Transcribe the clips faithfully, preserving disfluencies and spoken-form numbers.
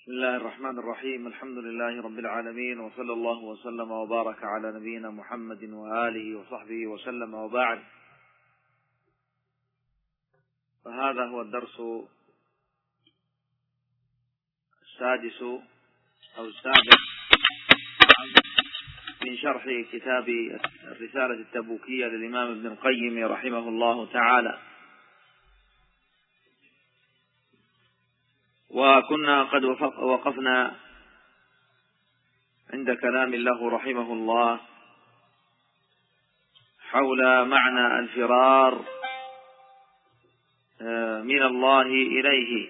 بسم الله الرحمن الرحيم. الحمد لله رب العالمين، وصلى الله وسلم وبارك على نبينا محمد وآله وصحبه وسلم، وبعد. فهذا هو الدرس السادس أو السابع من شرح كتاب الرسالة التبوكية للإمام ابن القيم رحمه الله تعالى. وكنا قد وقفنا عند كلام الله رحمه الله حول معنى الفرار من الله إليه،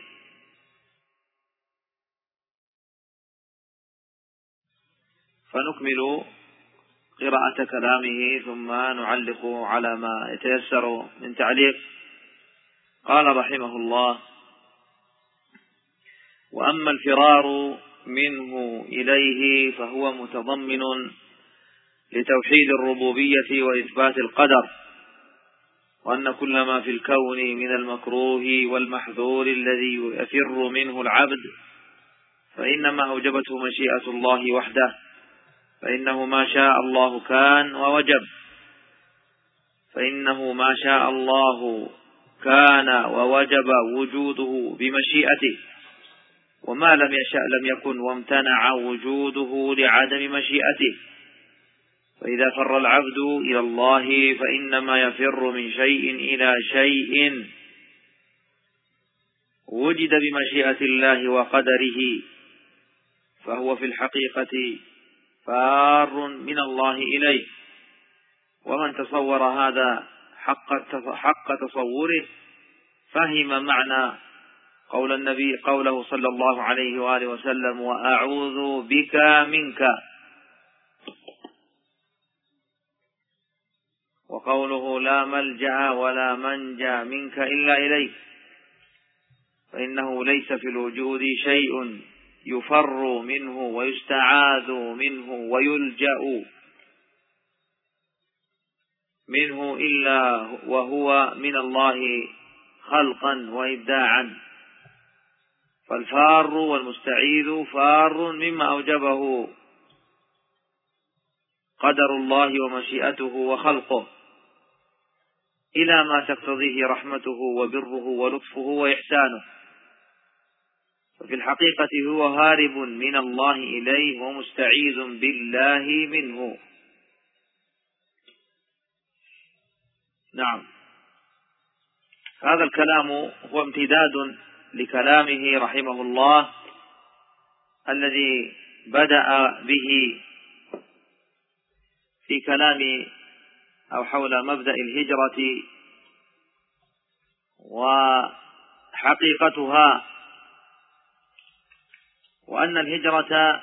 فنكمل قراءة كلامه ثم نعلق على ما يتيسر من تعليق. قال رحمه الله: وأما الفرار منه إليه فهو متضمن لتوحيد الربوبية وإثبات القدر، وأن كل ما في الكون من المكروه والمحذور الذي يفر منه العبد فإنما أوجبته مشيئة الله وحده، فإنه ما شاء الله كان ووجب، فإنه ما شاء الله كان ووجب وجوده بمشيئته، وما لم يشأ لم يكن وامتنع وجوده لعدم مشيئته. فإذا فر العبد إلى الله فإنما يفر من شيء إلى شيء وجد بمشيئة الله وقدره، فهو في الحقيقة فار من الله إليه. ومن تصور هذا حق تصوره فهم معنى قول النبي قوله صلى الله عليه وآله وسلم: وأعوذ بك منك، وقوله: لا ملجأ ولا منجا منك إلا إليك، فإنه ليس في الوجود شيء يفر منه ويستعاذ منه ويلجأ منه إلا وهو من الله خلقا وإبداعا. فالفار والمستعيذ فار مما أوجبه قدر الله ومشيئته وخلقه إلى ما تقتضيه رحمته وبره ولطفه وإحسانه، ففي الحقيقة هو هارب من الله إليه ومستعيذ بالله منه. نعم، هذا الكلام هو امتداد لكلامه رحمه الله الذي بدأ به في كلام أو حول مبدأ الهجرة وحقيقتها، وأن الهجرة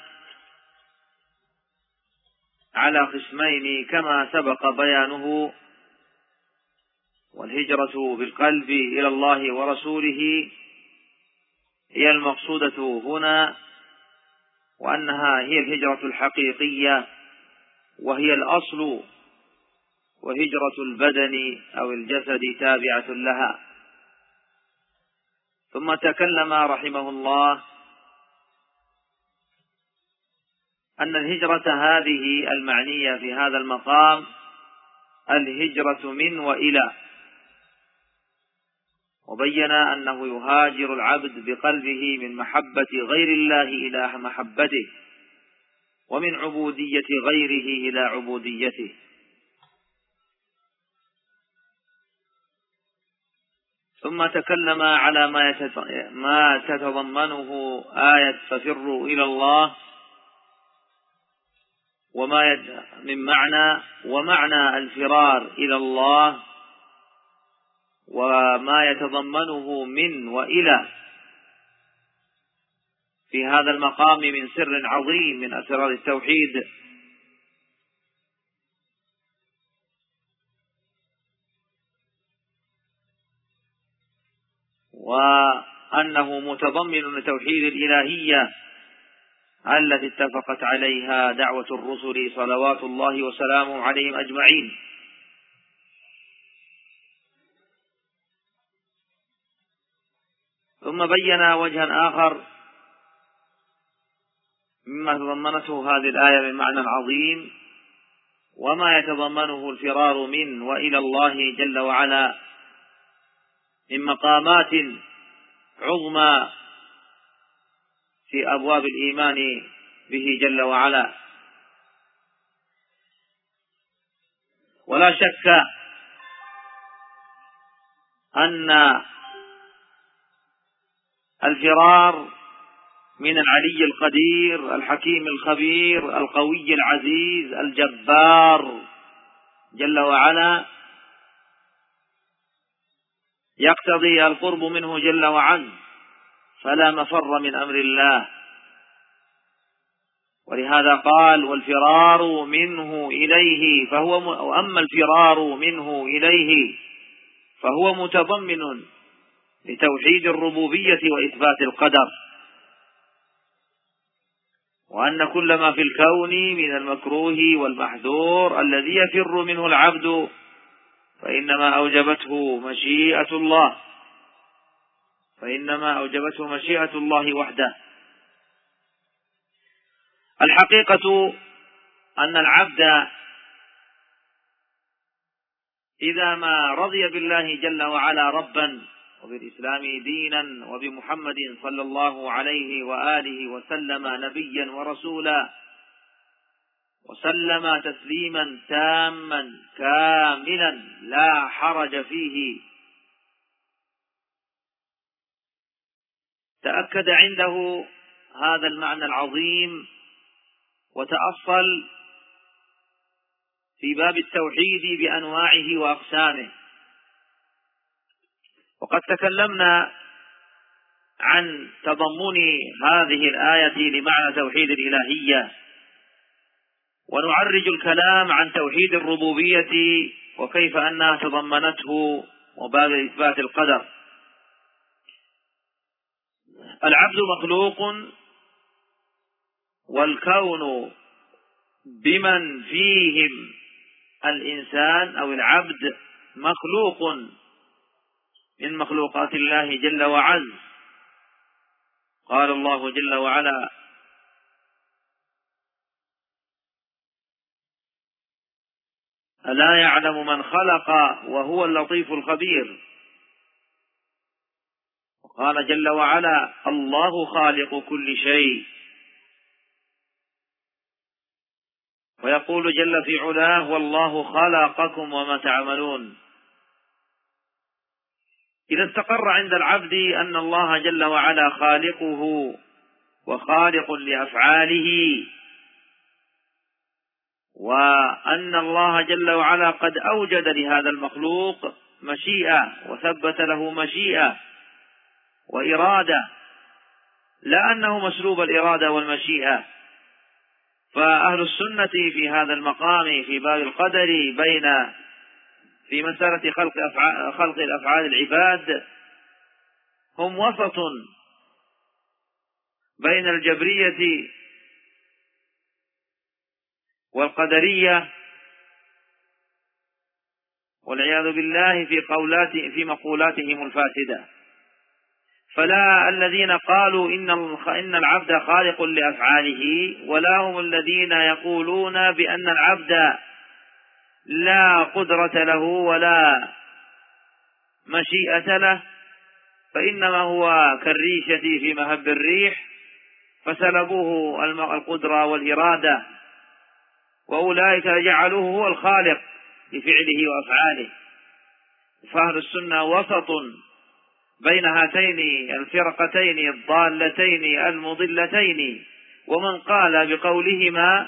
على قسمين كما سبق بيانه: والهجرة بالقلب إلى الله ورسوله هي المقصودة هنا، وأنها هي الهجرة الحقيقية وهي الأصل، وهجرة البدن أو الجسد تابعة لها. ثم تكلم رحمه الله أن الهجرة هذه المعنية في هذا المقام الهجرة من وإلى، وبين أنه يهاجر العبد بقلبه من محبة غير الله إلى محبته، ومن عبودية غيره إلى عبوديته. ثم تكلم على ما تتضمنه آية ففروا إلى الله، وما من معنى ومعنى الفرار إلى الله، وما يتضمنه من وإلى في هذا المقام من سر عظيم من أسرار التوحيد. وأنه متضمن لتوحيد الإلهية التي اتفقت عليها دعوة الرسل صلوات الله وسلامه عليهم أجمعين. ثم بين وجها آخر مما تضمنته هذه الآية من معنى عظيم، وما يتضمنه الفرار من وإلى الله جل وعلا من مقامات عظمى في أبواب الإيمان به جل وعلا. ولا شك أن الفرار من العلي القدير الحكيم الخبير القوي العزيز الجبار جل وعلا يقتضي القرب منه جل وعلا، فلا مفر من أمر الله. ولهذا قال: والفرار منه إليه فهو، وأما الفرار منه إليه فهو متضمن لتوحيد الربوبية وإثبات القدر، وأن كل ما في الكون من المكروه والمحذور الذي يفر منه العبد فإنما أوجبته مشيئة الله فإنما أوجبته مشيئة الله وحده. الحقيقة أن العبد إذا ما رضي بالله جل وعلا ربا، وبالإسلام دينا، وبمحمد صلى الله عليه وآله وسلم نبيا ورسولا، وسلم تسليما تاما كاملا لا حرج فيه، تأكد عنده هذا المعنى العظيم وتأصل في باب التوحيد بأنواعه وأقسامه. وقد تكلمنا عن تضمن هذه الآية لمعنى توحيد الإلهية، ونعرج الكلام عن توحيد الربوبية وكيف أنها تضمنته وباب إثبات القدر. العبد مخلوق، والكون بمن فيهم الإنسان أو العبد مخلوق من مخلوقات الله جل وعلا. قال الله جل وعلا: ألا يعلم من خلق وهو اللطيف الخبير. وقال جل وعلا: الله خالق كل شيء. ويقول جل في علاه: والله خلقكم وما تعملون. إذا استقر عند العبد أن الله جل وعلا خالقه وخالق لأفعاله، وأن الله جل وعلا قد أوجد لهذا المخلوق مشيئة وثبت له مشيئة وإرادة، لا أنه مسلوب الإرادة والمشيئة. فأهل السنة في هذا المقام في باب القدر بين في مسألة خلق أفعال, خلق الأفعال العباد هم وسط بين الجبرية والقدرية والعياذ بالله في قولات في مقولاتهم الفاسدة. فلا الذين قالوا إن إن العبد خالق لأفعاله، ولا هم الذين يقولون بأن العبد لا قدرة له ولا مشيئة له، فإنما هو كالريشة في مهب الريح فسلبوه القدرة والإرادة، وأولئك جعلوه هو الخالق لفعله وأفعاله. فأهل السنة وسط بين هاتين الفرقتين الضالتين المضلتين، ومن قال بقولهما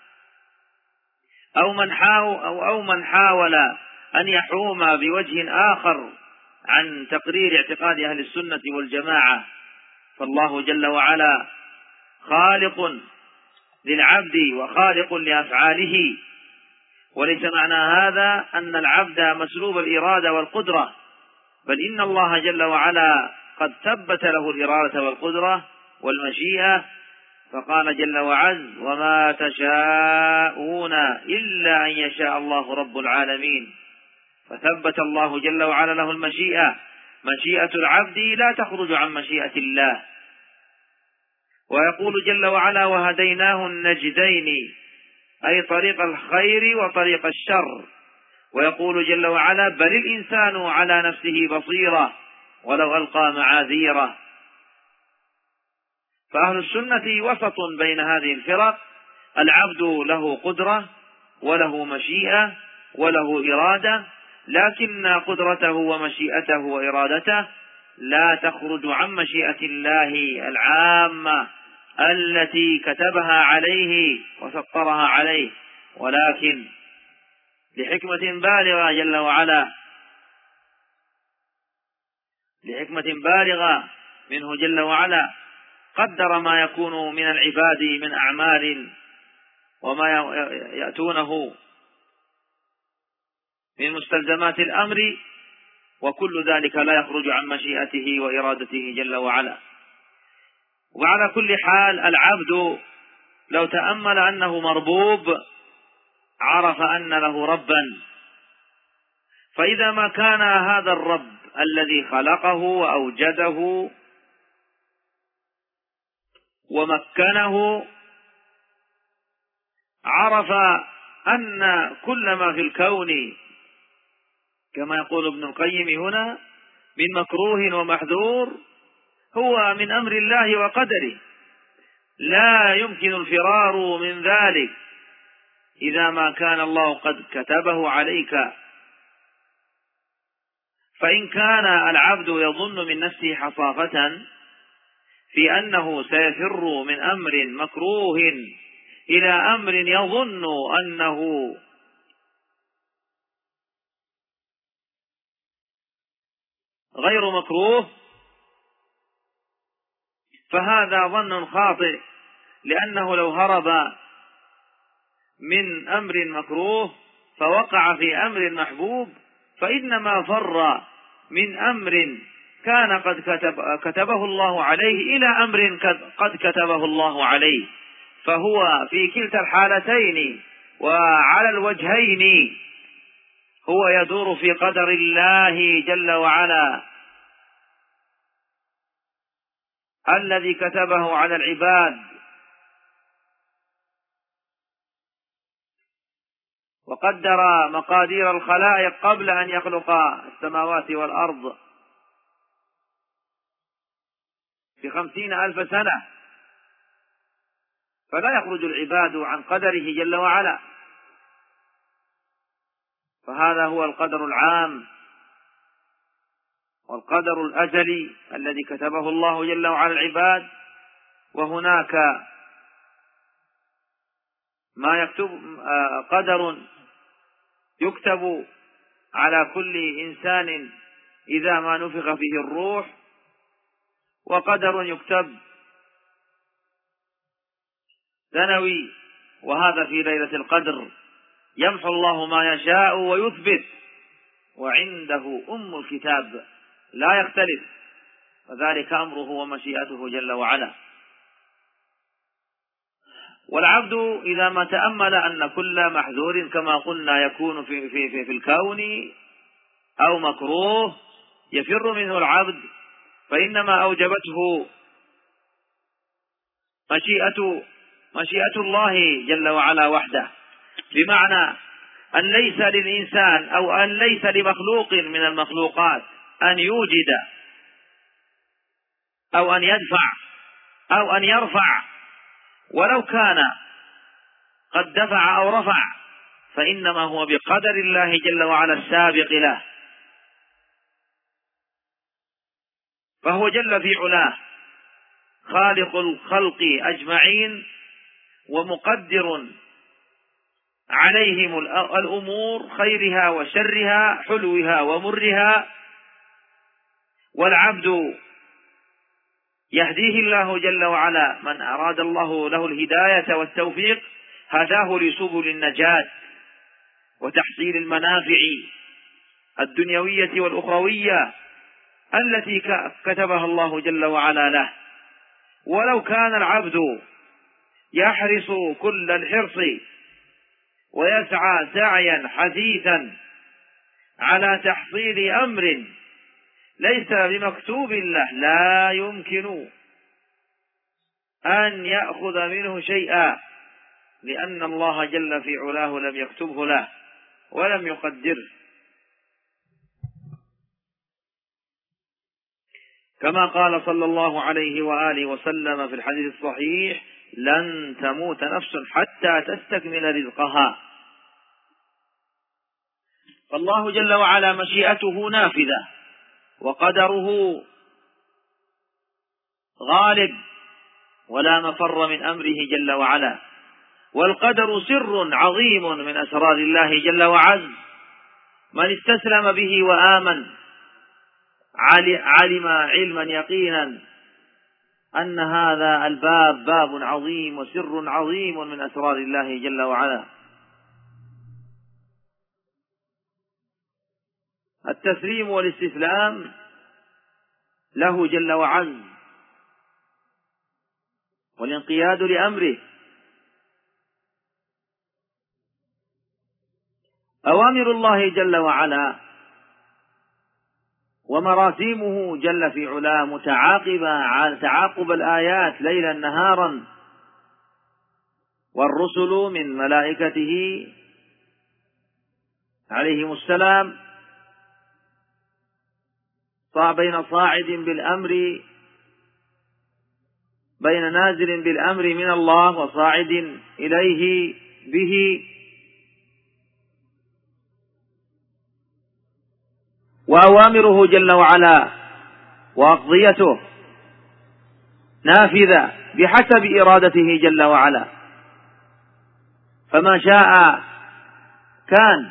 أو من حاول أو, أو من حاول أن يحوم بوجه آخر عن تقرير اعتقاد أهل السنة والجماعة. فالله جل وعلا خالق للعبد وخالق لأفعاله، وليس معنى هذا أن العبد مسلوب الإرادة والقدرة، بل إن الله جل وعلا قد ثبت له الإرادة والقدرة والمشيئة، فقال جل وعز: وما تشاءون إلا أن يشاء الله رب العالمين. فثبت الله جل وعلا له المشيئة. مشيئة العبد لا تخرج عن مشيئة الله، ويقول جل وعلا وهديناه النجدين، أي طريق الخير وطريق الشر. ويقول جل وعلا بل الإنسان على نفسه بصيرة ولو ألقى معاذيره. فأهل السنة وسط بين هذه الفرق، العبد له قدرة وله مشيئة وله إرادة، لكن قدرته ومشيئته وإرادته لا تخرج عن مشيئة الله العامة التي كتبها عليه وسطرها عليه، ولكن لحكمة بالغة جل وعلا، لحكمة بالغة منه جل وعلا قدر ما يكون من العباد من أعمال وما يأتونه من مستلزمات الأمر، وكل ذلك لا يخرج عن مشيئته وإرادته جل وعلا. وعلى كل حال العبد لو تأمل أنه مربوب عرف أن له ربا، فإذا ما كان هذا الرب الذي خلقه وأوجده ومكنه عرف أن كل ما في الكون كما يقول ابن القيم هنا من مكروه ومحذور هو من أمر الله وقدره، لا يمكن الفرار من ذلك إذا ما كان الله قد كتبه عليك. فإن كان العبد يظن من نفسه حصافة في أنه سيفر من أمر مكروه إلى أمر يظن أنه غير مكروه، فهذا ظن خاطئ، لأنه لو هرب من أمر مكروه فوقع في أمر محبوب فإنما فر من أمر كان قد كتب كتبه الله عليه إلى أمر قد كتبه الله عليه، فهو في كلتا الحالتين وعلى الوجهين هو يدور في قدر الله جل وعلا الذي كتبه على العباد. وقدر مقادير الخلائق قبل أن يخلق السماوات والأرض في خمسين ألف سنة، فلا يخرج العباد عن قدره جل وعلا. فهذا هو القدر العام والقدر الأزلي الذي كتبه الله جل وعلا العباد. وهناك ما يكتب قدر يكتب على كل إنسان إذا ما نفخ فيه الروح، وقدر يكتب سنوي، وهذا في ليلة القدر يمحو الله ما يشاء ويثبت، وعنده أم الكتاب لا يختلف، وذلك أمره ومشيئته جل وعلا. والعبد إذا ما تأمل أن كل محذور كما قلنا يكون في, في, في, في الكون أو مكروه يفر منه العبد، فإنما أوجبته مشيئة مشيئة الله جل وعلا وحده، بمعنى أن ليس للإنسان أو أن ليس لمخلوق من المخلوقات أن يوجد أو أن يدفع أو أن يرفع، ولو كان قد دفع أو رفع فإنما هو بقدر الله جل وعلا السابق له. فهو جل في علاه خالق الخلق أجمعين ومقدر عليهم الأمور خيرها وشرها حلوها ومرها، والعبد يهديه الله جل وعلا من أراد الله له الهداية والتوفيق هداه لسبل النجاة وتحصيل المنافع الدنيوية والأخروية التي كتبها الله جل وعلا له. ولو كان العبد يحرص كل الحرص ويسعى سعيا حثيثا على تحصيل أمر ليس بمكتوب له لا يمكن أن يأخذ منه شيئا، لأن الله جل في علاه لم يكتبه له ولم يقدره، كما قال صلى الله عليه وآله وسلم في الحديث الصحيح: لن تموت نفس حتى تستكمل رزقها. فالله جل وعلا مشيئته نافذة، وقدره غالب، ولا مفر من أمره جل وعلا. والقدر سر عظيم من أسرار الله جل وعز، من استسلم به وآمن علم علما يقينا أن هذا الباب باب عظيم وسر عظيم من أسرار الله جل وعلا. التسليم والاستسلام له جل وعز، والانقياد لأمره. أوامر الله جل وعلا ومراسيمه جل في علاه متعاقبة على تعاقب الآيات ليلا نهارا، والرسل من ملائكته عليهم السلام بين صاعد بالأمر بين نازل بالأمر من الله وصاعد إليه به، وأوامره جل وعلا وأقضيته نافذة بحسب إرادته جل وعلا، فما شاء كان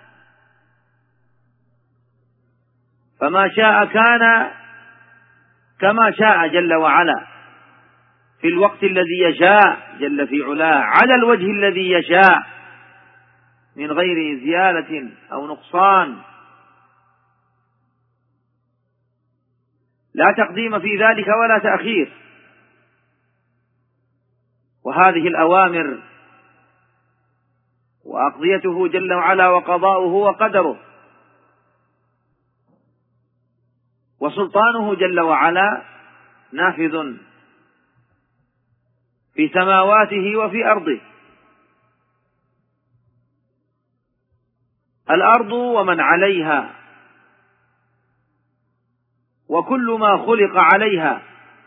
فما شاء كان كما شاء جل وعلا في الوقت الذي يشاء جل في علاه، على الوجه الذي يشاء، من غير زيادة أو نقصان. لا تقديم في ذلك ولا تأخير. وهذه الأوامر وأقضيته جل وعلا وقضاؤه وقدره وسلطانه جل وعلا نافذ في سماواته وفي أرضه. الأرض ومن عليها وكل ما خلق عليها،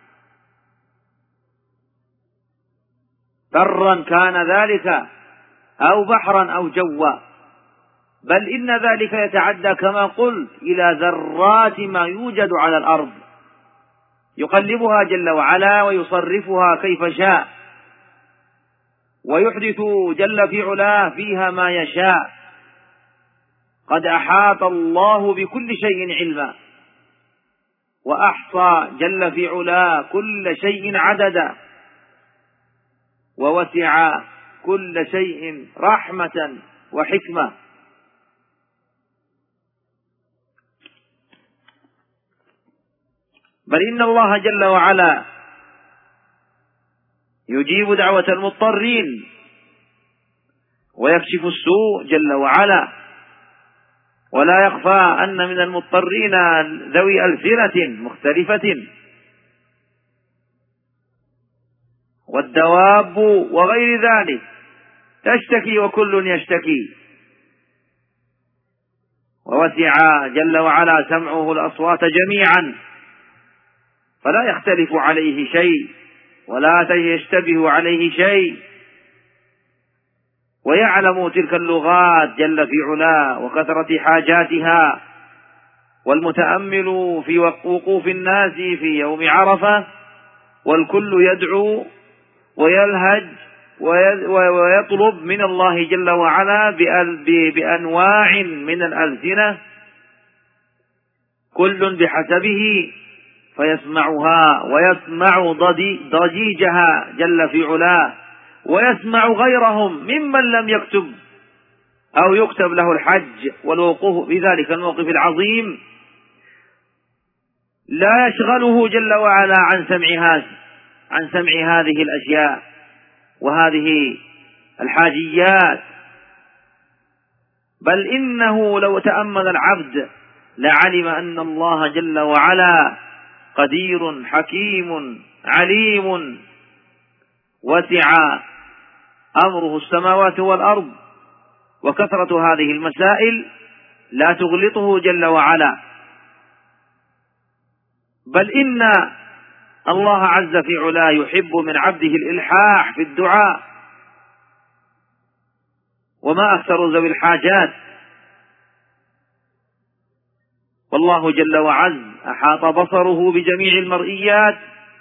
برا كان ذلك أو بحرا أو جوا، بل إن ذلك يتعدى كما قلت إلى ذرات ما يوجد على الأرض، يقلبها جل وعلا ويصرفها كيف شاء، ويحدث جل في علاه فيها ما يشاء. قد أحاط الله بكل شيء علما، وأحصى جل في علاه كل شيء عددا، ووسع كل شيء رحمة وحكمة. بل إن الله جل وعلا يجيب دعوة المضطرين ويكشف السوء جل وعلا، ولا يخفى أن من المضطرين ذوي ألسنة مختلفة، والدواب وغير ذلك تشتكي وكل يشتكي. ووسع جل وعلا سمعه الأصوات جميعا، فلا يختلف عليه شيء ولا يشتبه عليه شيء، ويعلم تلك اللغات جل في علاه وكثرة حاجاتها. والمتأمل في وقوف الناس في يوم عرفة والكل يدعو ويلهج ويطلب من الله جل وعلا بأنواع من الألسنة، كل بحسبه، فيسمعها ويسمع ضجيجها جل في علاه، ويسمع غيرهم ممن لم يكتب أو يكتب له الحج والوقوف في ذلك الموقف العظيم، لا يشغله جل وعلا عن سمعها عن سمع هذه الأشياء وهذه الحاجيات. بل إنه لو تأمل العبد لعلم أن الله جل وعلا قدير حكيم عليم وسع أمره السماوات والأرض، وكثرة هذه المسائل لا تغلطه جل وعلا، بل إن الله عز في علاه يحب من عبده الإلحاح في الدعاء، وما أكثر ذوي الحاجات. والله جل وعز أحاط بصره بجميع المرئيات،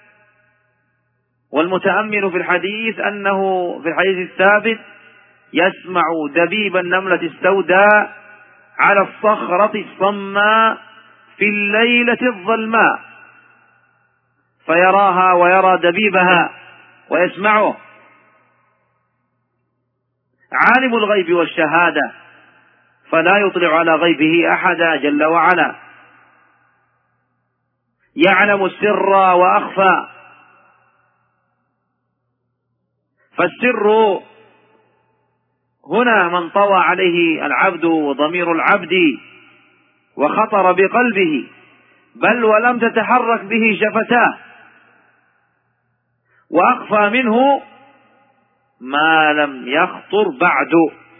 والمتأمل في الحديث أنه في الحديث الثابت يسمع دبيب النملة السوداء على الصخرة الصماء في الليلة الظلماء، فيراها ويرى دبيبها ويسمعه. عالم الغيب والشهادة فلا يطلع على غيبه أحدا جل وعلا، يعلم السر وأخفى. فالسر هنا من طوى عليه العبد وضمير العبد وخطر بقلبه، بل ولم تتحرك به شفتاه. وأخفى منه ما لم يخطر بعد،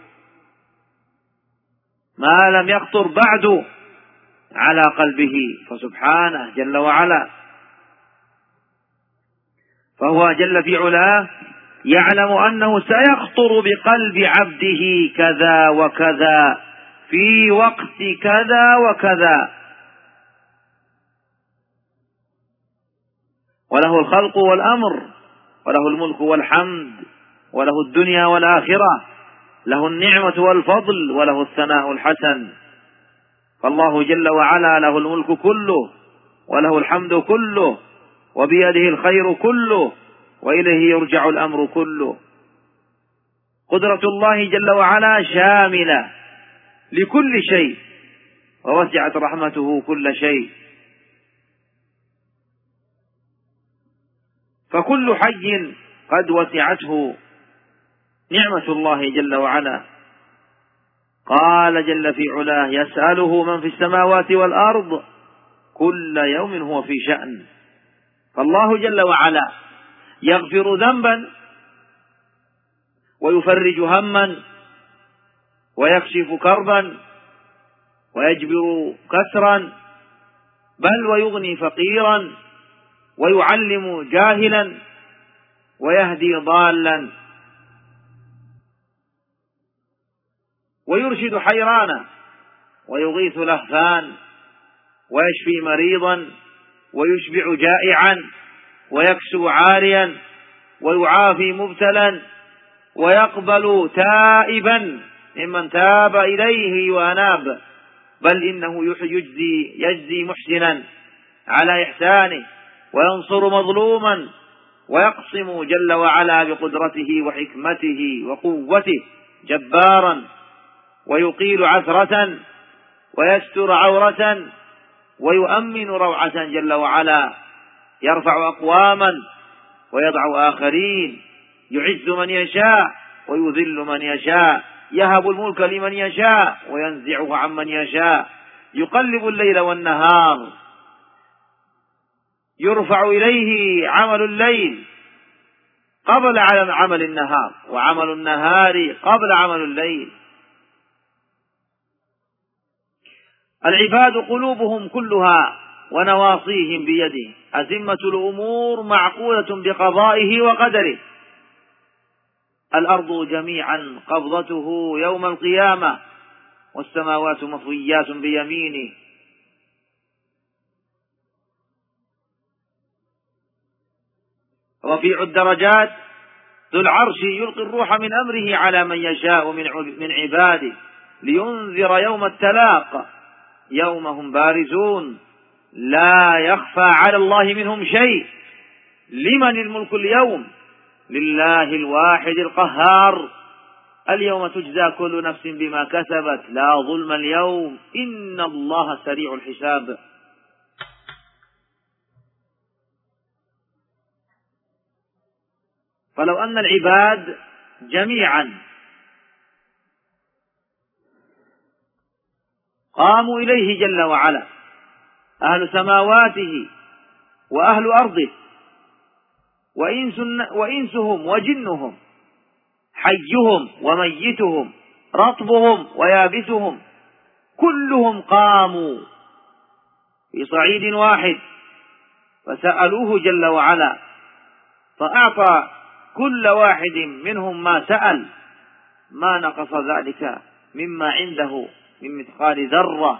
ما لم يخطر بعد على قلبه، فسبحانه جل وعلا. فهو جل في علاه يعلم أنه سيخطر بقلب عبده كذا وكذا في وقت كذا وكذا، وله الخلق والأمر، وله الملك والحمد، وله الدنيا والآخرة، له النعمة والفضل، وله الثناء الحسن. فالله جل وعلا له الملك كله، وله الحمد كله، وبيده الخير كله، وإليه يرجع الأمر كله. قدرة الله جل وعلا شاملة لكل شيء، ووسعت رحمته كل شيء. فكل حي قد وسعته نعمة الله جل وعلا. قال جل في علاه يسأله من في السماوات والأرض كل يوم هو في شأن. فالله جل وعلا يغفر ذنبا ويفرج هما ويكشف كربا ويجبر كسرا، بل ويغني فقيرا ويعلم جاهلا ويهدي ضالا ويرشد حيرانا ويغيث لهفان ويشفي مريضا ويشبع جائعا ويكسو عاريا ويعافي مبتلا ويقبل تائبا ممن تاب إليه وأناب، بل إنه يجزي, يجزي محسنا على إحسانه وينصر مظلوما ويقسم جل وعلا بقدرته وحكمته وقوته جبارا، ويقيل عثرة ويستر عورة ويؤمن روعة جل وعلا، يرفع أقواما ويضع آخرين، يعز من يشاء ويذل من يشاء، يهب الملك لمن يشاء وينزعه عمن يشاء، يقلب الليل والنهار، يرفع إليه عمل الليل قبل عمل النهار، وعمل النهار قبل عمل الليل. العباد قلوبهم كلها ونواصيهم بيده، أزمة الأمور معقولة بقضائه وقدره. الأرض جميعا قبضته يوم القيامة، والسماوات مطويات بيمينه. رفيع الدرجات ذو العرش يلقي الروح من أمره على من يشاء من عباده لينذر يوم التلاق، يوم هم بارزون لا يخفى على الله منهم شيء. لمن الملك اليوم؟ لله الواحد القهار. اليوم تجزى كل نفس بما كسبت لا ظلم اليوم إن الله سريع الحساب. فلو أن العباد جميعا قاموا إليه جل وعلا، أهل سماواته وأهل أرضه، وإنس وإنسهم وجنهم، حيهم وميتهم، رطبهم ويابسهم، كلهم قاموا في صعيد واحد فسألوه جل وعلا، فأعطى كل واحد منهم ما سأل، ما نقص ذلك مما عنده من مثقال ذرة.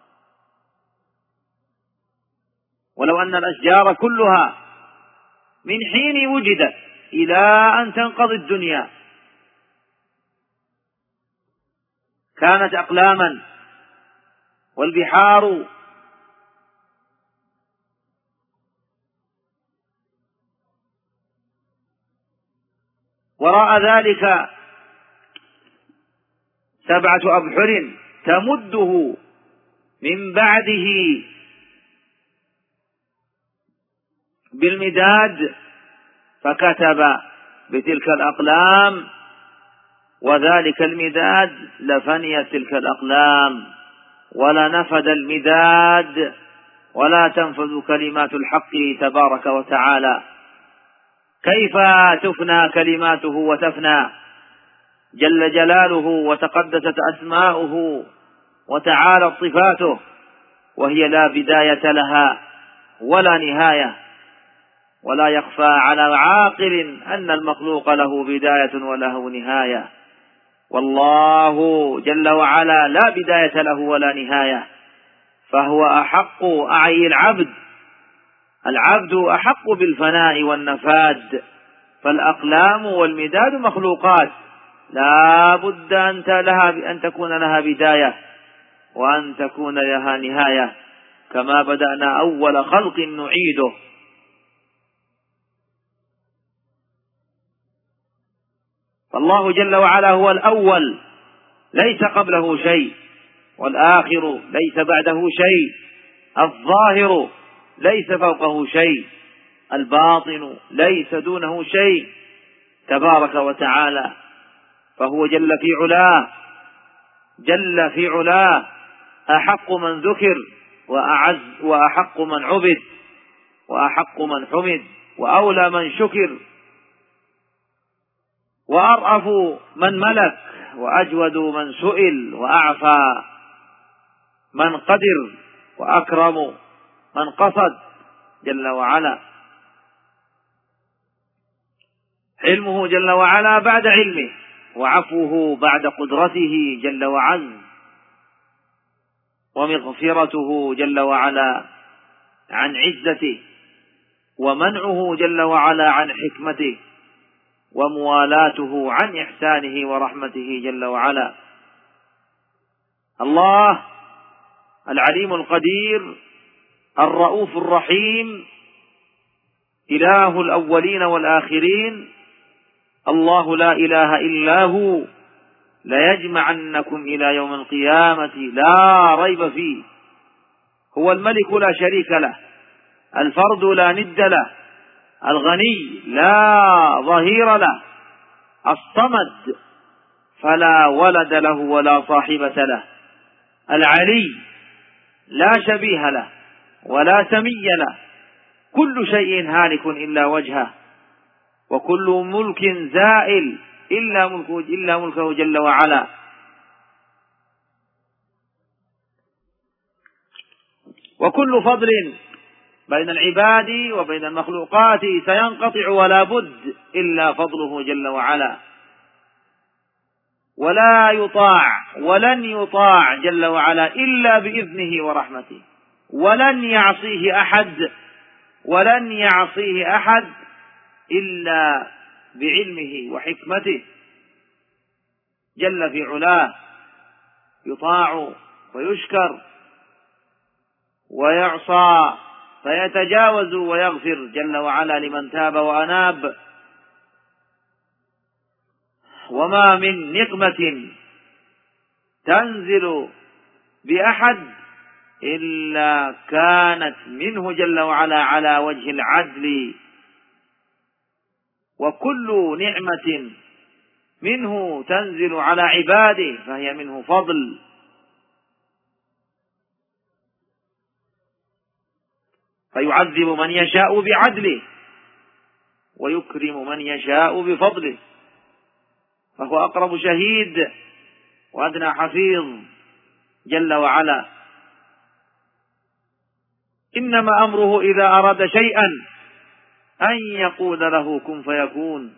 ولو أن الأشجار كلها من حين وجدت إلى أن تنقضي الدنيا كانت أقلاما، والبحار وراء ذلك سبعة أبحر تمده من بعده بالمداد، فكتب بتلك الأقلام، وذلك المداد لفنيت تلك الأقلام ولا نفد المداد ولا تنفذ كلمات الحق تبارك وتعالى. كيف تفنى كلماته وتفنى جل جلاله وتقدست أسماؤه وتعالت صفاته، وهي لا بداية لها ولا نهاية، ولا يخفى على عاقل أن المخلوق له بداية وله نهاية، والله جل وعلا لا بداية له ولا نهاية، فهو أحق أعي العبد، العبد أحق بالفناء والنفاد، فالأقلام والمداد مخلوقات لا بد أن تكون لها بداية وأن تكون لها نهاية، كما بدأنا أول خلق نعيده. فالله جل وعلا هو الأول ليس قبله شيء، والآخر ليس بعده شيء، الظاهر ليس فوقه شيء، الباطن ليس دونه شيء تبارك وتعالى، فهو جل في علاه جل في علاه أحق من ذكر وأعز وأحق من عبد وأحق من حمد وأولى من شكر وأرأف من ملك وأجود من سئل وأعفى من قدر وأكرم من قصد جل وعلا. حلمه جل وعلا بعد علمه، وعفوه بعد قدرته جل وعز، ومغفرته جل وعلا عن عزته، ومنعه جل وعلا عن حكمته، وموالاته عن إحسانه ورحمته جل وعلا. الله العليم القدير الرؤوف الرحيم، إله الأولين والآخرين، الله لا إله إلا هو، ليجمعنكم إلى يوم القيامة لا ريب فيه. هو الملك لا شريك له، الفرد لا ند له، الغني لا ظهير له، الصمد فلا ولد له ولا صاحبة له، العلي لا شبيه له ولا سمي له، كل شيء هالك إلا وجهه، وكل ملك زائل إلا ملكه, إلا ملكه جل وعلا. وكل فضل بين العباد وبين المخلوقات سينقطع ولا بد إلا فضله جل وعلا، ولا يطاع ولن يطاع جل وعلا إلا بإذنه ورحمته، ولن يعصيه أحد ولن يعصيه أحد إلا بعلمه وحكمته جل في علاه، يطاع ويشكر ويعصى فيتجاوز ويغفر جل وعلا لمن تاب وأناب. وما من نقمة تنزل بأحد إلا كانت منه جل وعلا على وجه العدل، وكل نعمة منه تنزل على عباده فهي منه فضل. فيعذب من يشاء بعدله ويكرم من يشاء بفضله، فهو أقرب شهيد وأدنى حفيظ جل وعلا. إنما أمره إذا أراد شيئا أن يقول له كن فيكون.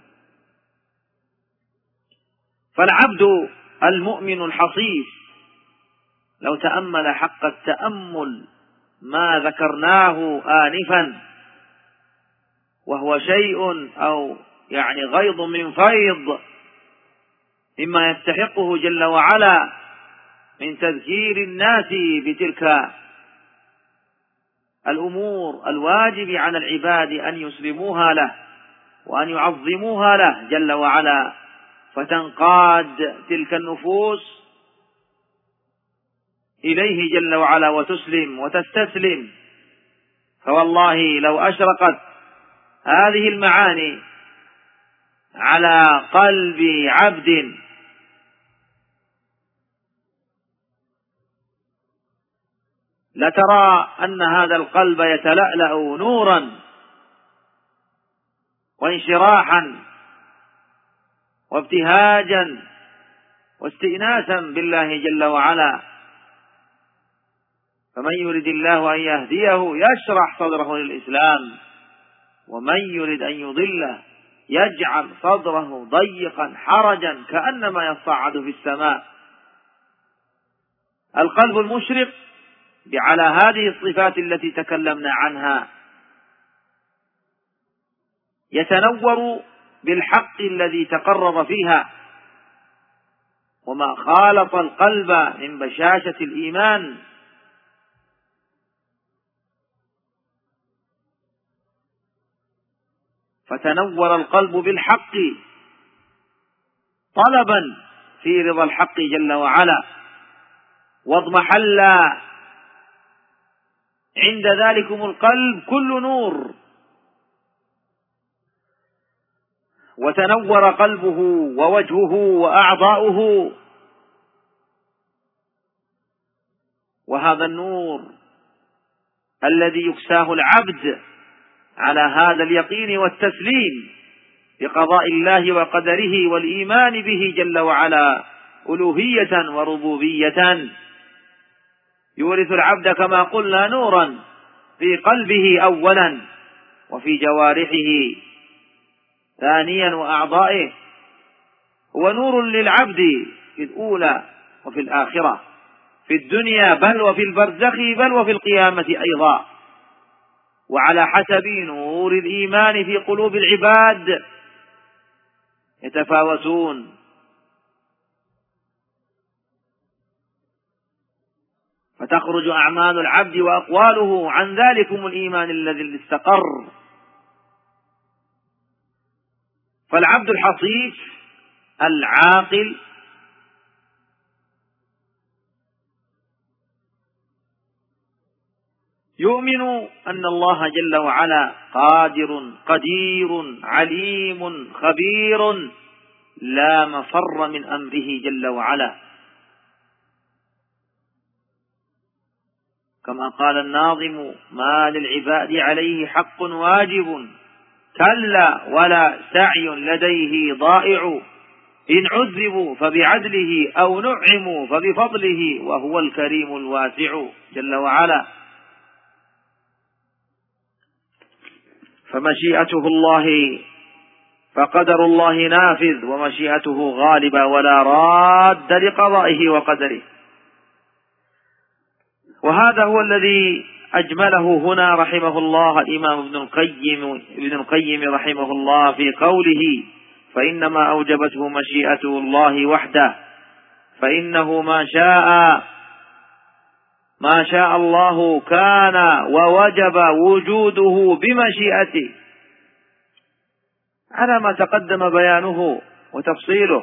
فالعبد المؤمن الحصيف لو تأمل حق التأمل ما ذكرناه آنفا، وهو شيء أو يعني غيض من فيض مما يستحقه جل وعلا من تذكير الناس بتلك الأمور الواجب على العباد أن يسلموها له وأن يعظموها له جل وعلا، فتنقاد تلك النفوس إليه جل وعلا وتسلم وتستسلم. فوالله لو أشرقت هذه المعاني على قلب عبد لترى أن هذا القلب يتلألأ نورا وانشراحا وابتهاجا واستئناسا بالله جل وعلا. فمن يريد الله أن يهديه يشرح صدره للإسلام، ومن يريد أن يضله يجعل صدره ضيقا حرجا كأنما يصعد في السماء. القلب المشرق على هذه الصفات التي تكلمنا عنها يتنور بالحق الذي تقرر فيها، وما خالط القلب من بشاشة الإيمان فتنور القلب بالحق طلبا في رضا الحق جل وعلا، واضمحل عند ذلكم القلب كل نور، وتنور قلبه ووجهه وأعضاؤه. وهذا النور الذي يكساه العبد على هذا اليقين والتسليم بقضاء الله وقدره والإيمان به جل وعلا ألوهية وربوبية، يورث العبد كما قلنا نورا في قلبه أولا وفي جوارحه ثانيا وأعضائه. هو نور للعبد في الأولى وفي الآخرة، في الدنيا بل وفي البرزخ بل وفي القيامة أيضا، وعلى حسب نور الإيمان في قلوب العباد يتفاوتون. فتخرج أعمال العبد وأقواله عن ذلكم الإيمان الذي استقر. فالعبد الحصيف العاقل يؤمن أن الله جل وعلا قادر قدير عليم خبير لا مفر من أمره جل وعلا، كما قال الناظم: ما للعباد عليه حق واجب كلا ولا سعي لديه ضائع، إن عذبوا فبعدله أو نعموا فبفضله وهو الكريم الواسع جل وعلا. فمشيئته الله فقدر الله نافذ، ومشيئته غالبة ولا راد لقضائه وقدره. وهذا هو الذي أجمله هنا رحمه الله الإمام ابن القيم ابن القيم رحمه الله في قوله: فإنما أوجبته مشيئته الله وحده، فإنه ما شاء ما شاء الله كان ووجب وجوده بمشيئته، على ما تقدم بيانه وتفصيله.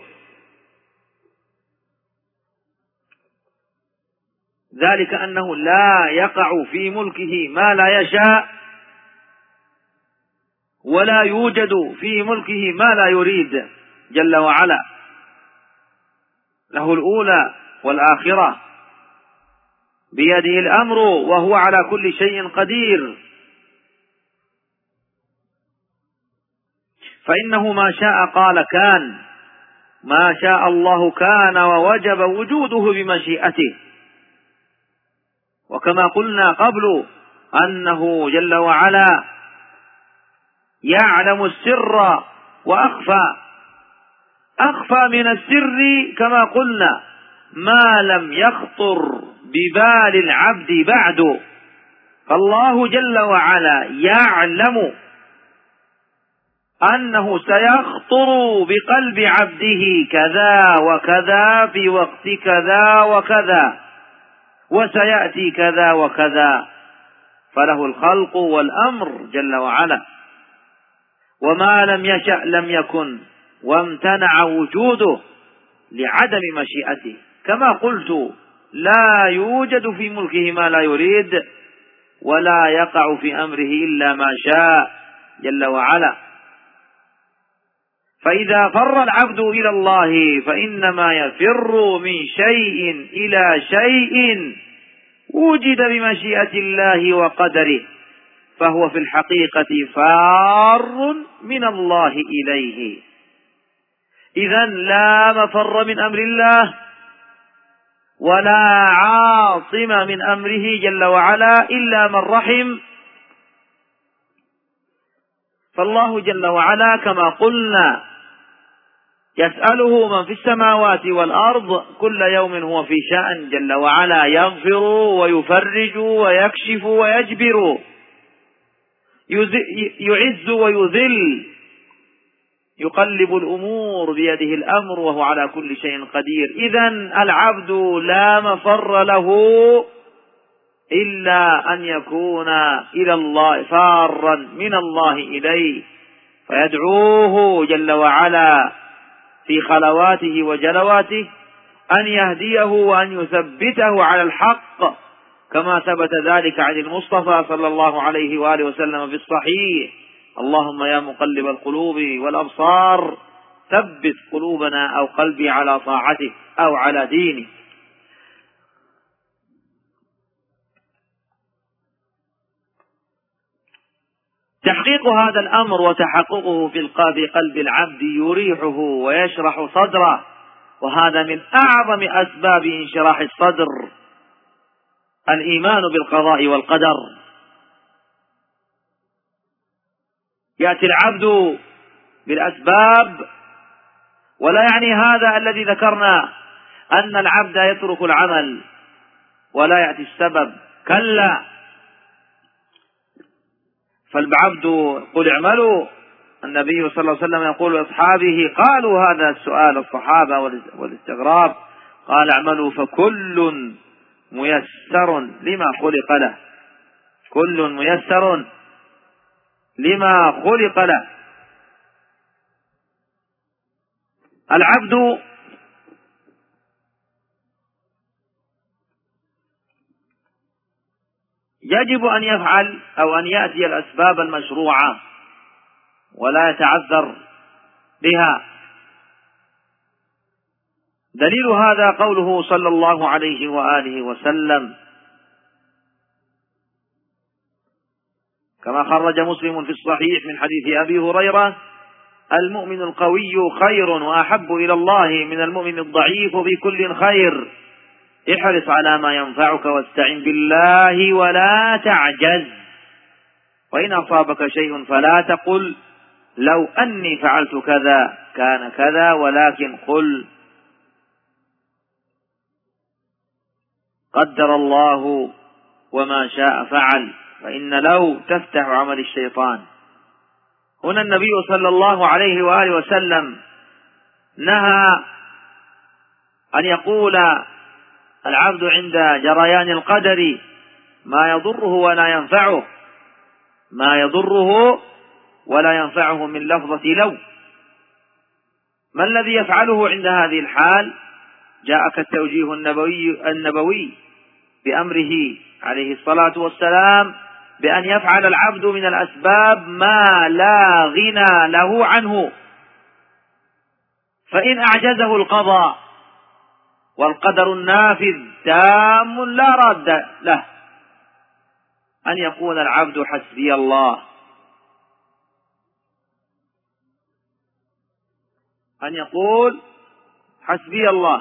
ذلك أنه لا يقع في ملكه ما لا يشاء، ولا يوجد في ملكه ما لا يريد جل وعلا. له الأولى والآخرة، بيده الأمر وهو على كل شيء قدير. فإنه ما شاء قال كان، ما شاء الله كان ووجب وجوده بمشيئته. وكما قلنا قبل أنه جل وعلا يعلم السر وأخفى، أخفى من السر كما قلنا ما لم يخطر ببال العبد بعد. فالله جل وعلا يعلم أنه سيخطر بقلب عبده كذا وكذا في وقت كذا وكذا، وسيأتي كذا وكذا، فله الخلق والأمر جل وعلا. وما لم يشأ لم يكن، وامتنع وجوده لعدم مشيئته. كما قلت لا يوجد في ملكه ما لا يريد، ولا يقع في أمره إلا ما شاء جل وعلا. فإذا فر العبد إلى الله فإنما يفر من شيء إلى شيء وجد بمشيئة الله وقدره، فهو في الحقيقة فار من الله إليه. إذن لا مفر من أمر الله ولا عاصم من أمره جل وعلا إلا من رحم. فالله جل وعلا كما قلنا يسأله من في السماوات والأرض كل يوم هو في شأن جل وعلا، يغفر ويفرج ويكشف ويجبر، يعز ويذل، يقلب الأمور بيده الأمر، وهو على كل شيء قدير. إذن العبد لا مفر له إلا أن يكون إلى الله فارا من الله إليه، فيدعوه جل وعلا في خلواته وجلواته أن يهديه وأن يثبته على الحق، كما ثبت ذلك عن المصطفى صلى الله عليه وآله وسلم في الصحيح: اللهم يا مقلب القلوب والأبصار ثبت قلوبنا أو قلبي على طاعته أو على دينه. تحقيق هذا الأمر وتحققه في قلب العبد يريحه ويشرح صدره، وهذا من أعظم أسباب انشراح الصدر الإيمان بالقضاء والقدر. يأتي العبد بالأسباب، ولا يعني هذا الذي ذكرنا أن العبد يترك العمل ولا يأتي السبب، كلا، فالعبد قل اعملوا. النبي صلى الله عليه وسلم يقول لأصحابه، قالوا هذا السؤال الصحابة والاستغراب، قال اعملوا فكل ميسر لما خلق له، كل ميسر لما خلق له. العبد يجب أن يفعل أو أن يأتي الأسباب المشروعة ولا يتعذر بها. دليل هذا قوله صلى الله عليه وآله وسلم كما خرج مسلم في الصحيح من حديث أبي هريرة: المؤمن القوي خير وأحب إلى الله من المؤمن الضعيف بكل خير، احرص على ما ينفعك واستعن بالله ولا تعجز، وإن أصابك شيء فلا تقل لو أني فعلت كذا كان كذا، ولكن قل قدر الله وما شاء فعل، فإن لو تفتح عمل الشيطان. هنا النبي صلى الله عليه وآله وسلم نهى أن يقول العبد عند جريان القدر ما يضره ولا ينفعه، ما يضره ولا ينفعه من لفظة لو. ما الذي يفعله عند هذه الحال؟ جاءك التوجيه النبوي, النبوي بأمره عليه الصلاة والسلام بأن يفعل العبد من الأسباب ما لا غنى له عنه، فإن أعجزه القضاء والقدر النافذ تام لا راد له، أن يقول العبد حسبي الله، أن يقول حسبي الله.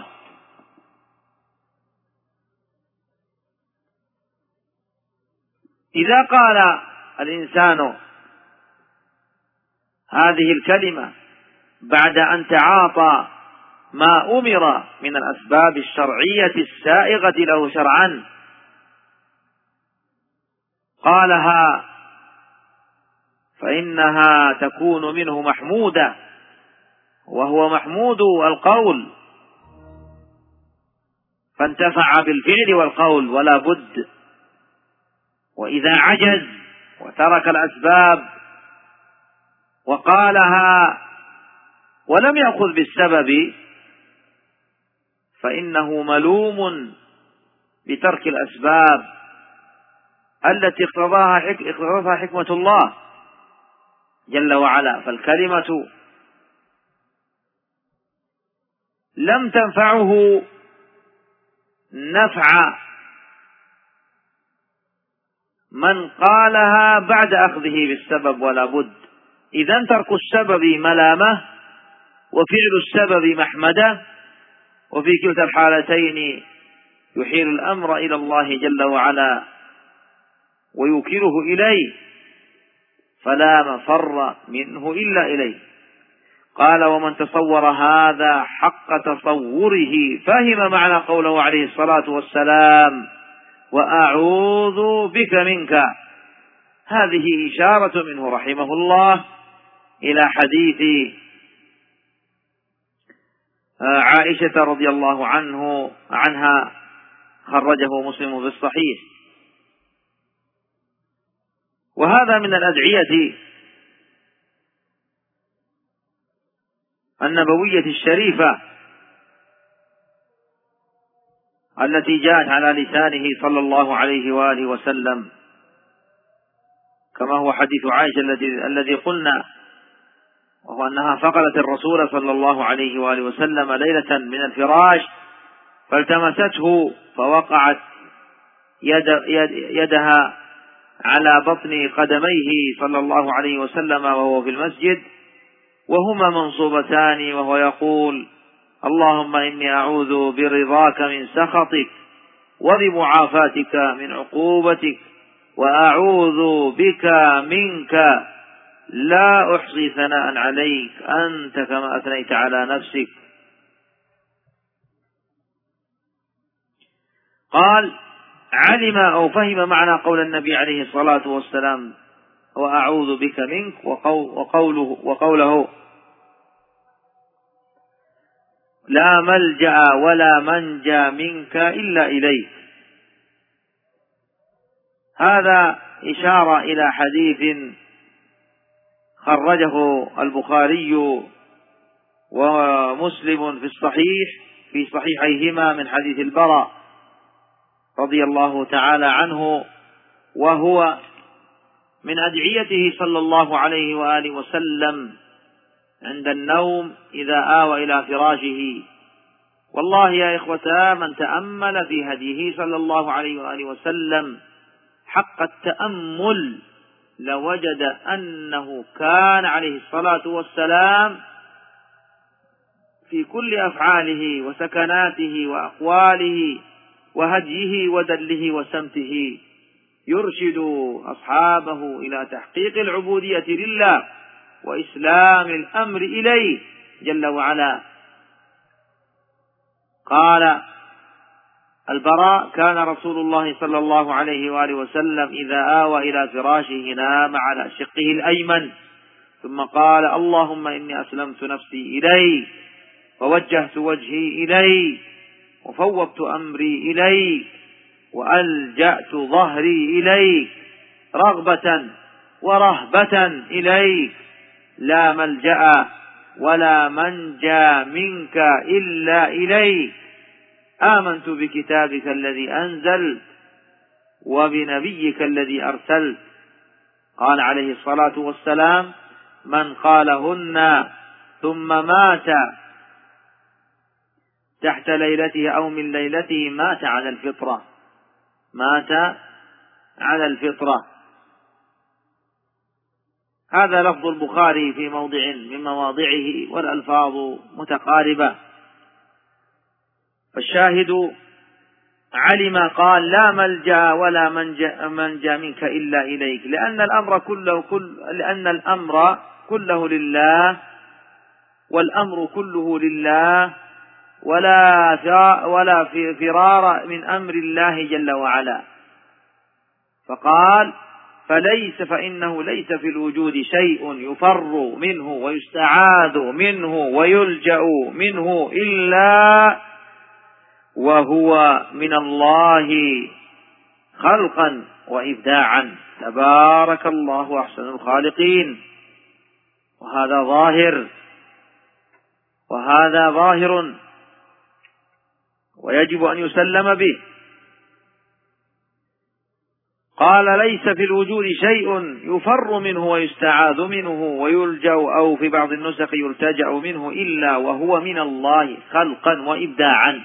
إذا قال الإنسان هذه الكلمة بعد أن تعاطى ما أمر من الأسباب الشرعية السائغة له شرعا، قالها فإنها تكون منه محمودة، وهو محمود القول، فانتفع بالفعل والقول ولا بد. وإذا عجز وترك الأسباب وقالها ولم يأخذ بالسبب فإنه ملوم بترك الأسباب التي اقتضاها حكمة الله جل وعلا. فالكلمة لم تنفعه نفع من قالها بعد أخذه بالسبب ولا بد. إذن ترك السبب ملامة وفعل السبب محمدة، وفي كلتا الحالتين يحيل الأمر إلى الله جل وعلا ويوكله إليه، فلا مفر منه إلا إليه. قال: ومن تصور هذا حق تصوره فهم معنى قوله عليه الصلاة والسلام: وأعوذ بك منك. هذه إشارة منه رحمه الله إلى حديث عائشة رضي الله عنه عنها خرجه مسلم في الصحيح. وهذا من الأدعية النبوية الشريفة التي جاءت على لسانه صلى الله عليه وآله وسلم، كما هو حديث عائشة الذي الذي قلنا، وهو أنها فقدت الرسول صلى الله عليه وآله وسلم ليلة من الفراش فالتمسته فوقعت يد يد يدها على بطن قدميه صلى الله عليه وسلم وهو في المسجد وهما منصوبتان، وهو يقول: اللهم إني أعوذ برضاك من سخطك وبمعافاتك من عقوبتك وأعوذ بك منك لا أحصي ثناء عليك أنت كما أثنيت على نفسك. قال: علم أو فهم معنى قول النبي عليه الصلاة والسلام: وأعوذ بك منك، وقوله, وقوله لا ملجأ ولا منجى منك إلا إليك. هذا إشارة إلى حديث خرجه البخاري ومسلم في الصحيح في صحيحيهما من حديث البراء رضي الله تعالى عنه، وهو من أدعيته صلى الله عليه وآله وسلم عند النوم إذا آوى إلى فراشه. والله يا إخوة، من تأمل في هديه صلى الله عليه وآله وسلم حق التأمل لوجد أنه كان عليه الصلاة والسلام في كل أفعاله وسكناته وأقواله وهديه ودله وسمته يرشد أصحابه إلى تحقيق العبودية لله وإسلام الأمر إليه جل وعلا. قال البراء: كان رسول الله صلى الله عليه وآله وسلم إذا آوى إلى فراشه نام على شقه الأيمن ثم قال: اللهم إني أسلمت نفسي إليك ووجهت وجهي إليك وفوضت أمري إليك وألجأت ظهري إليك رغبة ورهبة إليك لا ملجأ ولا منجى منك إلا إليك. آمنت بكتابك الذي أنزلت وبنبيك الذي أرسلت. قال عليه الصلاة والسلام: من قالهن ثم مات تحت ليلته أو من ليلته مات على الفطرة مات على الفطرة. هذا لفظ البخاري في موضع من مواضعه والألفاظ متقاربة. فالشاهد علم قال لا ملجأ ولا منجا, منجا منك إلا إليك، لأن الأمر كله كل لأن الأمر كله لله، والأمر كله لله، ولا ولا فرار من أمر الله جل وعلا. فقال فليس فإنه ليس في الوجود شيء يفر منه ويستعاذ منه ويلجأ منه إلا وهو من الله خلقا وإبداعا، تبارك الله أحسن الخالقين. وهذا ظاهر وهذا ظاهر ويجب أن يسلم به. قال ليس في الوجود شيء يفر منه ويستعاذ منه ويلجأ، أو في بعض النسخ يلتجأ منه، إلا وهو من الله خلقا وإبداعا.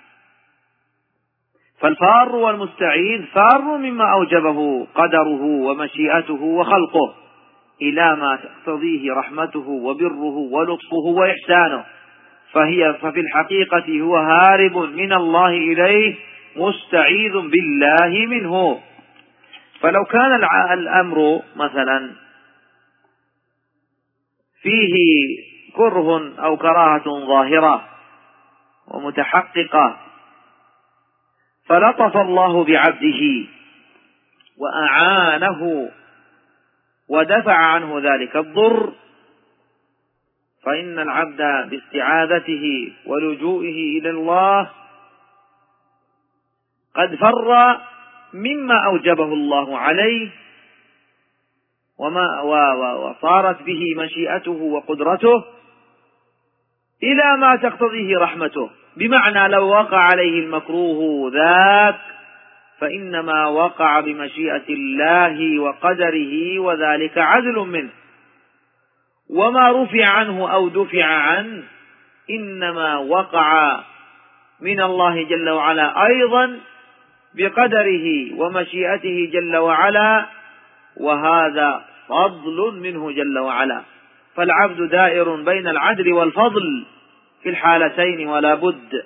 فالفار والمستعيذ فار مما أوجبه قدره ومشيئته وخلقه إلى ما تقتضيه رحمته وبره ولطفه وإحسانه، فهي ففي الحقيقة هو هارب من الله إليه مستعيذ بالله منه. فلو كان الأمر مثلا فيه كره أو كراهة ظاهرة ومتحققة، فلطف الله بعبده وأعانه ودفع عنه ذلك الضر، فإن العبد باستعاذته ولجوئه إلى الله قد فر مما أوجبه الله عليه وما وصارت به مشيئته وقدرته إلى ما تقتضيه رحمته. بمعنى لو وقع عليه المكروه ذاك فإنما وقع بمشيئة الله وقدره، وذلك عدل منه. وما رفع عنه أو دفع عنه إنما وقع من الله جل وعلا أيضا بقدره ومشيئته جل وعلا، وهذا فضل منه جل وعلا. فالعبد دائر بين العدل والفضل في الحالتين ولا بد.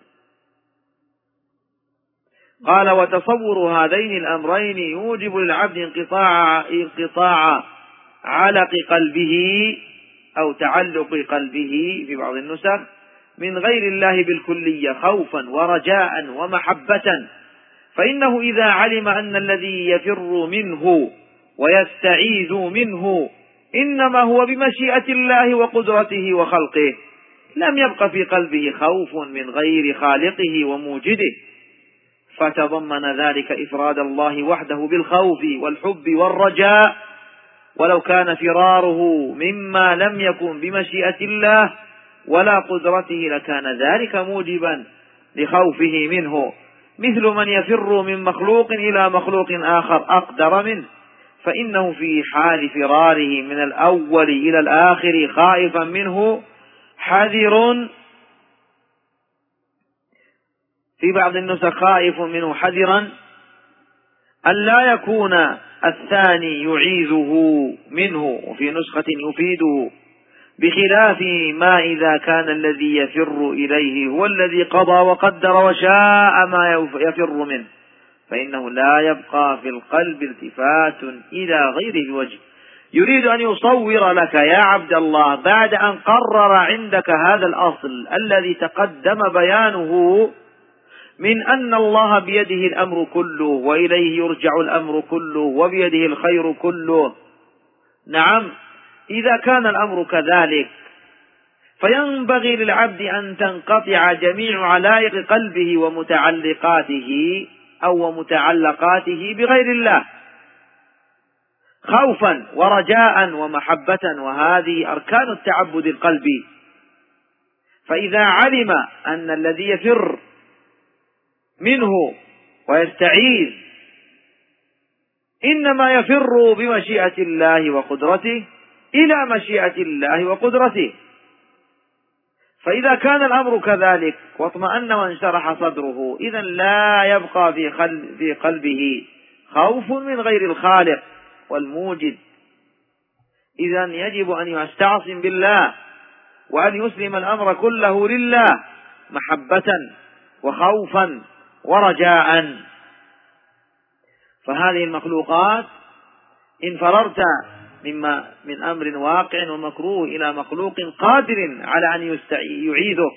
قال وتصور هذين الأمرين يوجب للعبد انقطاع انقطاع علق قلبه أو تعلق قلبه في بعض النسخ من غير الله بالكلية خوفا ورجاء ومحبة. فإنه إذا علم أن الذي يفر منه ويستعيذ منه إنما هو بمشيئة الله وقدرته وخلقه، لم يبق في قلبه خوف من غير خالقه وموجده، فتضمن ذلك إفراد الله وحده بالخوف والحب والرجاء. ولو كان فراره مما لم يكن بمشيئة الله ولا قدرته لكان ذلك موجبا لخوفه منه، مثل من يفر من مخلوق إلى مخلوق آخر أقدر منه، فإنه في حال فراره من الأول إلى الآخر خائفا منه حذر، في بعض النسخ خائف منه حذرا أن لا يكون الثاني يعيذه منه، وفي نسخة يفيده، بخلاف ما إذا كان الذي يفر إليه هو الذي قضى وقدر وشاء ما يفر منه، فإنه لا يبقى في القلب التفات إلى غيره بوجه. يريد أن يصور لك يا عبد الله بعد أن قرر عندك هذا الأصل الذي تقدم بيانه من أن الله بيده الأمر كله وإليه يرجع الأمر كله وبيده الخير كله. نعم، إذا كان الأمر كذلك فينبغي للعبد أن تنقطع جميع علائق قلبه ومتعلقاته أو متعلقاته بغير الله خوفا ورجاء ومحبة، وهذه أركان التعبد القلبي. فإذا علم أن الذي يفر منه ويستعيذ إنما يفر بمشيئة الله وقدرته إلى مشيئة الله وقدرته، فإذا كان الأمر كذلك واطمأن وانشرح صدره إذن لا يبقى في قلبه خوف من غير الخالق والموجد، إذن يجب أن يستعصم بالله وأن يسلم الأمر كله لله محبة وخوفا ورجاء. فهذه المخلوقات إن فررت مما من أمر واقع ومكروه إلى مخلوق قادر على أن يعيده،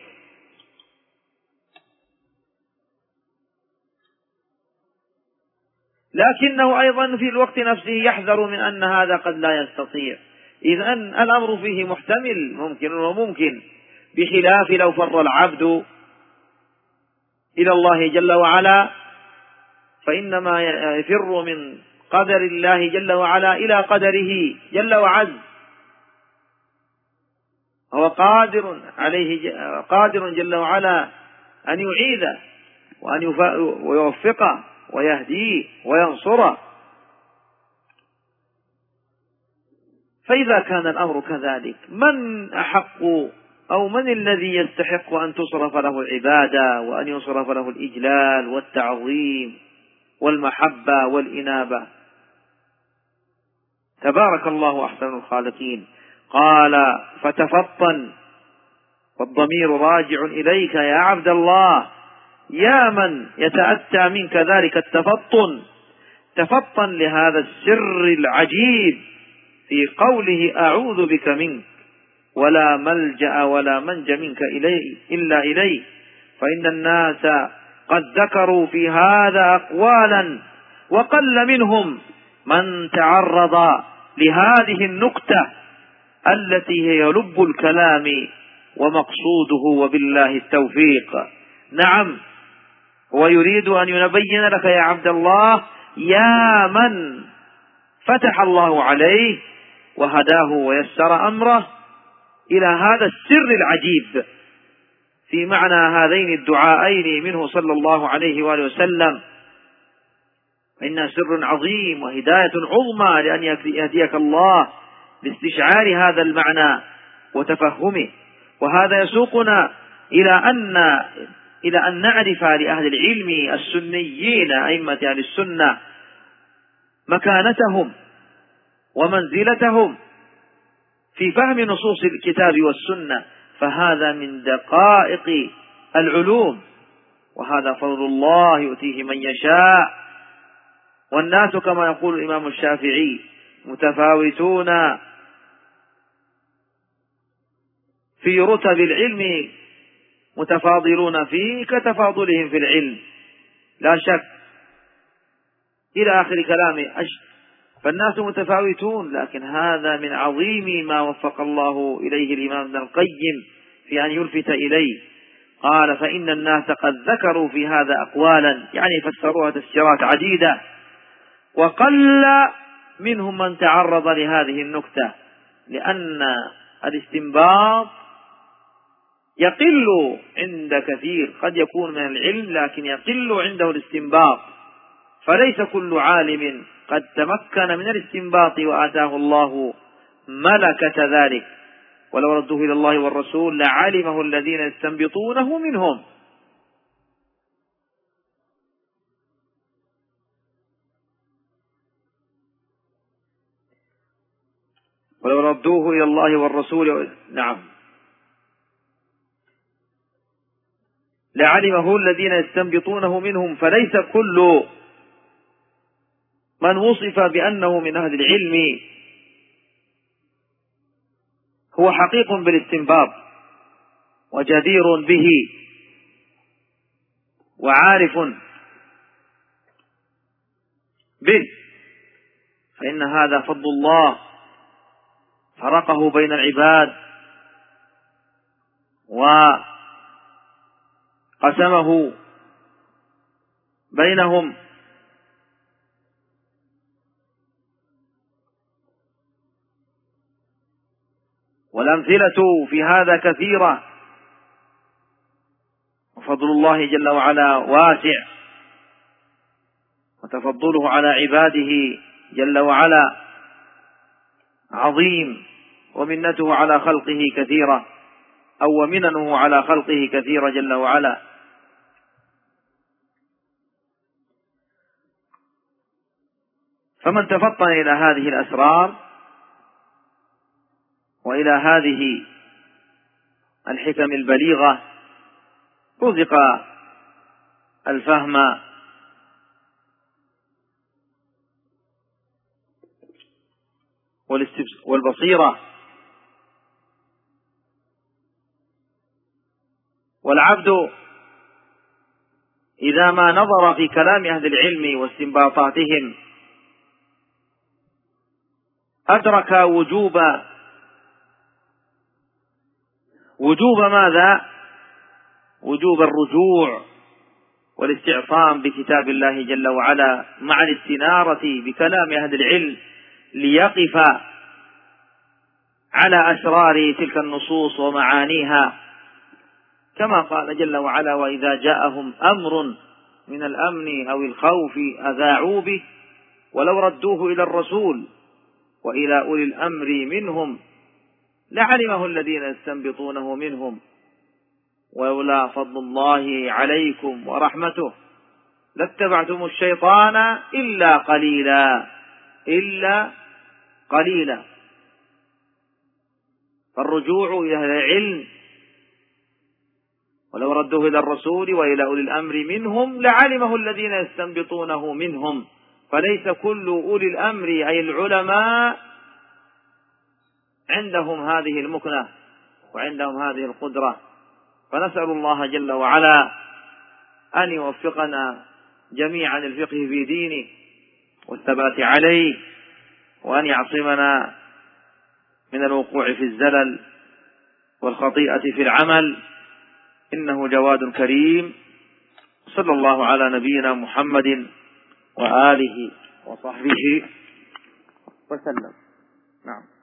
لكنه أيضا في الوقت نفسه يحذر من أن هذا قد لا يستطيع. إذن الأمر فيه محتمل ممكن وممكن، بخلاف لو فر العبد إلى الله جل وعلا فإنما يفر من قدر الله جل وعلا إلى قدره جل وعز. هو قادر عليه قادر جل وعلا أن يعيده وأن يوفقه ويهديه وينصره. فإذا كان الأمر كذلك، من أحق أو من الذي يستحق أن تصرف له العبادة وأن يصرف له الإجلال والتعظيم والمحبة والإنابة؟ تبارك الله أحسن الخالقين. قال فتفطن، والضمير راجع إليك يا عبد الله، يا من يتأتى منك ذلك التفطن. تفطن لهذا السر العجيب في قوله أعوذ بك منك ولا ملجأ ولا منج منك إليه إلا إليه. فإن الناس قد ذكروا في هذا أقوالا، وقل منهم من تعرض لهذه النكتة التي هي لب الكلام ومقصوده، وبالله التوفيق. نعم، هو يريد أن يبين لك يا عبد الله، يا من فتح الله عليه وهداه ويسر أمره إلى هذا السر العجيب في معنى هذين الدعائين منه صلى الله عليه وآله وسلم. إنها سر عظيم وهداية عظمى لأن يهديك الله لاستشعار هذا المعنى وتفهمه. وهذا يسوقنا إلى أن إلى أن نعرف لأهل العلم السنيين أئمة أهل السنة مكانتهم ومنزلتهم في فهم نصوص الكتاب والسنة، فهذا من دقائق العلوم، وهذا فضل الله يؤتيه من يشاء. والناس كما يقول الإمام الشافعي متفاوتون في رتب العلم متفاضلون فيه كتفاضلهم في العلم، لا شك، إلى آخر كلامه. فالناس متفاوتون، لكن هذا من عظيم ما وفق الله إليه الإمام ابن القيم في أن يلفت إليه. قال فإن الناس قد ذكروا في هذا أقوالا، يعني فسروها تفسيرات عديدة، وقل منهم من تعرض لهذه النكتة، لأن الاستنباط يقل عند كثير، قد يكون من العلم لكن يقل عنده الاستنباط، فليس كل عالم قد تمكن من الاستنباط وآتاه الله ملكة ذلك. ولو ردوه إلى الله والرسول لعلمه الذين يستنبطونه منهم. ولو ردوه إلى الله والرسول نعم لعلمه الذين يستنبطونه منهم. فليس كل من وصف بأنه من أهل العلم هو حقيق بالاستنباط وجدير به وعارف به، فإن هذا فضل الله فرقه بين العباد وقسمه بينهم، والأمثلة في هذا كثيرة، وفضل الله جل وعلا واسع، وتفضله على عباده جل وعلا عظيم، ومنته على خلقه كثيرة، أو ومننه على خلقه كثيرة جل وعلا. فمن تفطن إلى هذه الأسرار وإلى هذه الحكم البليغة رزق الفهم والبصيرة. والعبد إذا ما نظر في كلام أهل العلم واستنباطاتهم أدرك وجوب وجوب ماذا؟ وجوب الرجوع والاستعصام بكتاب الله جل وعلا مع الاستنارة بكلام أهل العلم ليقف على أسرار تلك النصوص ومعانيها، كما قال جل وعلا: وإذا جاءهم أمر من الأمن أو الخوف أذاعوا به ولو ردوه إلى الرسول وإلى أولي الأمر منهم لعلمه الذين يستنبطونه منهم ولولا فضل الله عليكم ورحمته لاتبعتم الشيطان إلا قليلا إلا قليلا. فالرجوع إلى العلم ولو ردوه إلى الرسول وإلى أولي الأمر منهم لعلمه الذين يستنبطونه منهم. فليس كل أولي الأمر أي العلماء عندهم هذه المكنة وعندهم هذه القدرة. فنسأل الله جل وعلا أن يوفقنا جميعا الفقه في دينه والثبات عليه، وأن يعصمنا من الوقوع في الزلل والخطيئة في العمل، إنه جواد كريم. صلى الله على نبينا محمد وآله وصحبه وسلم. نعم.